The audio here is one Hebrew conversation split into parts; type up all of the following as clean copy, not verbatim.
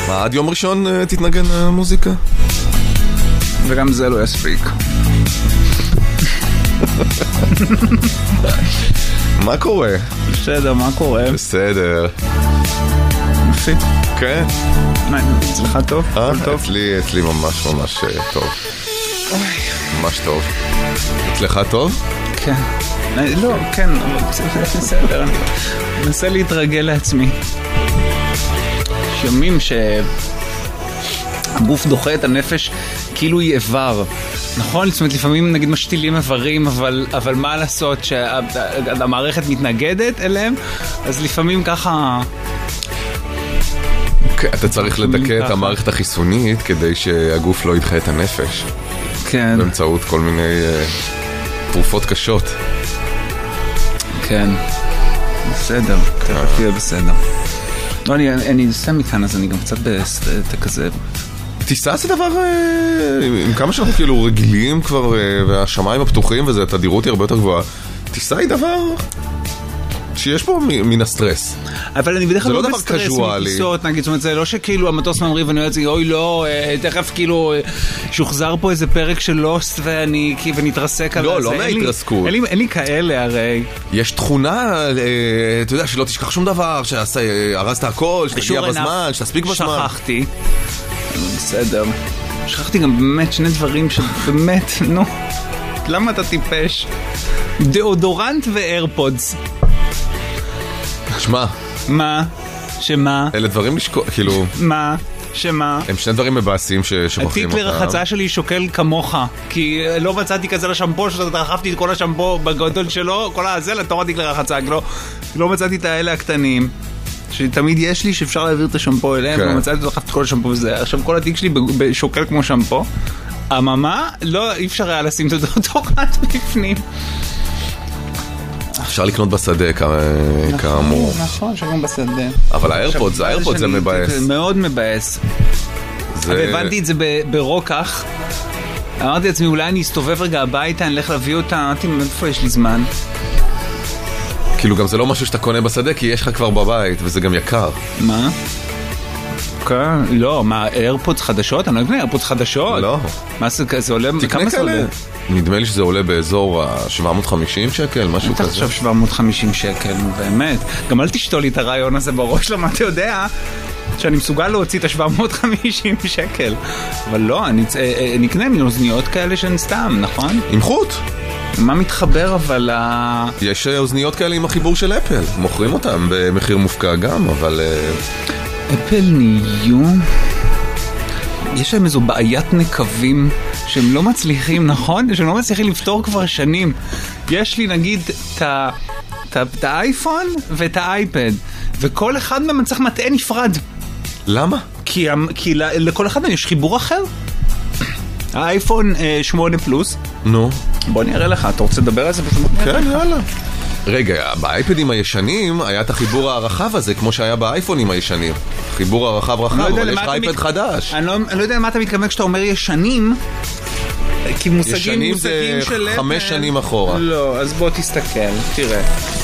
מה, עד יום ראשון תתנגן מוזיקה? וגם זה לא יספיק. מה קורה? בסדר, מה קורה? בסדר. יופי. כן? מה, אצלך טוב? טוב? אצלי ממש ממש טוב. ממש טוב. אצלך טוב? כן. לא, כן, בסדר. אני מנסה להתרגל לעצמי. ימים שהגוף דוחה את הנפש כאילו היא איבר. נכון? זאת אומרת, לפעמים נגיד משתילים איברים, אבל מה לעשות שהמערכת מתנגדת אליהם, אז לפעמים ככה... אתה צריך לדכא את המערכת החיסונית כדי שהגוף לא ידחה את הנפש. כן. באמצעות כל מיני תרופות קשות. כן. בסדר. תכף יהיה בסדר. לא, אני אעשה מכאן, אז אני גם קצת כזה... טיסה זה דבר, עם כמה שאנחנו כאילו רגילים כבר, והשמיים הפתוחים וזה, התדירות היא הרבה יותר גבוהה. טיסה היא דבר שיש פה מן הסטרס. אבל אני בדרך כלל לא לא בסטרס מטיסות, נגיד, זאת אומרת, זה לא שכאילו המטוס ממריא ואני אומר את זה, אוי לא, תכף כאילו שוחזר פה איזה פרק של לוסט ואני נתרסק על זה. לא מההתרסקות. אין לי כאלה הרי. יש תכונה, אתה יודע, שלא תשכח שום דבר, שהרסת הכל, שתגיע בזמן, שתספיק בזמן. שכחתי. בסדר. שכחתי גם באמת שני דברים שבאמת, נו, למה אתה טיפש? דאודורנט ואיירפודס. שמע. מה? שמה? אלה דברים כאילו... מה? שמה? הם שני דברים מבאסים ששוכחים אותם. התיק לרחצה שלי שוקל כמוך, כי לא מצאתי כזה לשמפו, שדחפתי את כל השמפו בגודל שלו, כל הזה לתור התיק לרחצה, לא מצאתי את האלה הקטנים. שתמיד יש לי שאפשר להעביר את השמפו אליהם, ומצאתי דחפתי את כל השמפו וזה. עכשיו כל התיק שלי שוקל כמו שמפו. אממה, לא, אי אפשר היה לשים את הדאודורנט בפנים. אפשר לקנות בשדה כאמור. נכון, שגם בשדה. אבל האיירפוד זה מבאס. זה מאוד מבאס. הבנתי את זה ברוקח. אמרתי לעצמי, אולי אני אסתובב רגע הביתה, אני אלך להביא אותה, אמרתי, איפה יש לי זמן? כאילו גם זה לא משהו שאתה קונה בשדה, כי יש לך כבר בבית, וזה גם יקר. מה? לא, מה, איירפודס חדשות? אני לא אקנה איירפודס חדשות. לא. מה זה עולה? תקנה כאלה. נדמה לי שזה עולה באזור 750 שקל, משהו כזה. אתה חושב 750 שקל, באמת. גם אל תשתול לי את הרעיון הזה בראש, למה אתה יודע שאני מסוגל להוציא את ה-750 שקל. אבל לא, אני אקנה מאוזניות כאלה שהן סתם, נכון? עם חוט. מה מתחבר אבל יש אוזניות כאלה עם החיבור של אפל. מוכרים אותם במחיר מופקע גם, אבל... אפל נהיו... יש להם איזו בעיית נקבים שהם לא מצליחים, נכון? שהם לא מצליחים לפתור כבר שנים. יש לי נגיד את האייפון ואת האייפד, וכל אחד מהם צריך מטען נפרד. למה? כי לכל אחד מהם יש חיבור אחר. האייפון 8 פלוס. נו. בוא נראה לך, אתה רוצה לדבר על זה? כן, יאללה. רגע, באייפדים הישנים היה את החיבור הרחב הזה, כמו שהיה באייפונים הישנים. חיבור הרחב רחב, אבל יש לך אייפד חדש. אני לא יודע מה אתה מתכוון כשאתה אומר ישנים, כי מושגים של... ישנים זה 5 שנים אחורה. לא, אז בוא תסתכל, תראה.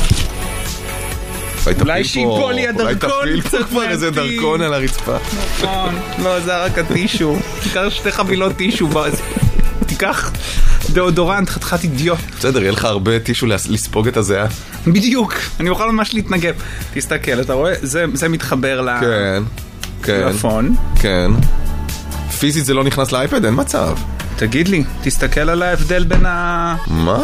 אולי שיפול לי הדרכון. אולי תפיל פה כבר איזה דרכון על הרצפה. נכון, לא, זה רק הטישו. תיקח 2 חבילות טישו, תיקח דאודורנט, חתיכת אידיוט. בסדר, יהיה לך הרבה טישו לספוג את הזיעה. בדיוק, אני אוכל ממש להתנגב. תסתכל, אתה רואה? זה מתחבר לפון. כן. פיזית זה לא נכנס לאייפד, אין מצב. תגיד לי, תסתכל על ההבדל בין מה?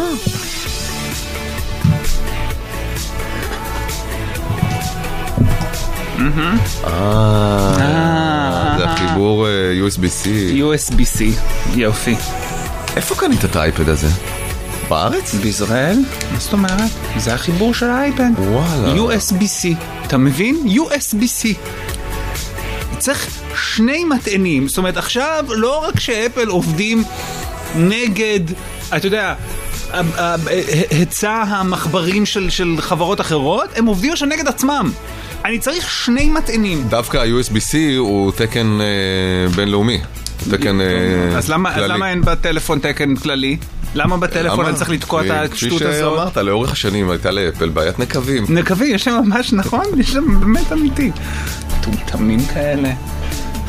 זה החיבור USB-C. USB-C, יופי. איפה קנית את האייפד הזה? בארץ? בישראל? מה זאת אומרת? זה החיבור של האייפד. וואלה. USB-C. אתה מבין? USB-C. צריך 2 מטענים. זאת אומרת, עכשיו לא רק שאפל עובדים נגד, אתה יודע, היצע המחברים של חברות אחרות, הם עובדים עכשיו נגד עצמם. אני צריך 2 מטענים. דווקא ה-USB-C הוא תקן בינלאומי. תקן אז למה אין בטלפון תקן כללי? למה בטלפון אני צריך לתקוע את השטות הזאת? כפי שאמרת, לאורך השנים הייתה לאפל בעיית נקבים. נקבים, יש להם ממש נכון? יש להם באמת אמיתי. טומטמים כאלה.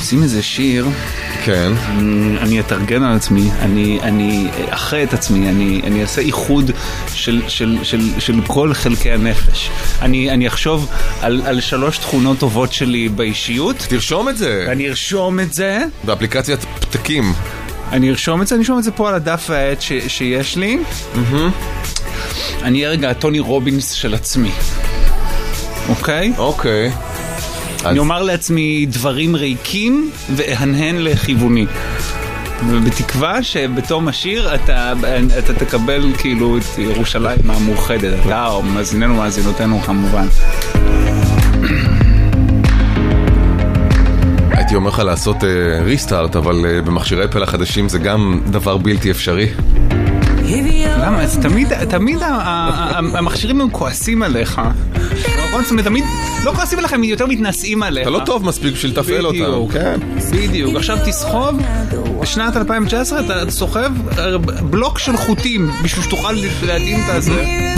עושים איזה שיר, כן. אני אתרגן על עצמי, אני אחרי את עצמי, אני אעשה איחוד של כל חלקי הנפש. אני אחשוב על 3 תכונות טובות שלי באישיות. תרשום את זה. אני ארשום את זה. באפליקציית פתקים. אני ארשום את זה פה על הדף העט שיש לי. אני אהיה רגע טוני רובינס של עצמי. אוקיי? אוקיי. אני אומר לעצמי דברים ריקים והנהן לכיווני. ובתקווה שבתום השיר אתה תקבל כאילו את ירושלים המאוחדת. אתה או מאזיננו מאזינותינו כמובן. הייתי אומר לך לעשות ריסטארט, אבל במכשירי פלא חדשים זה גם דבר בלתי אפשרי. למה? אז תמיד המכשירים הם כועסים עליך. תמיד לא כועסים עליך, הם יותר מתנשאים עליך. אתה לא טוב מספיק בשביל לתפעל אותם. בדיוק. עכשיו תסחוב, בשנת 2019 אתה סוחב בלוק של חוטים בשביל שתוכל להתאים את זה.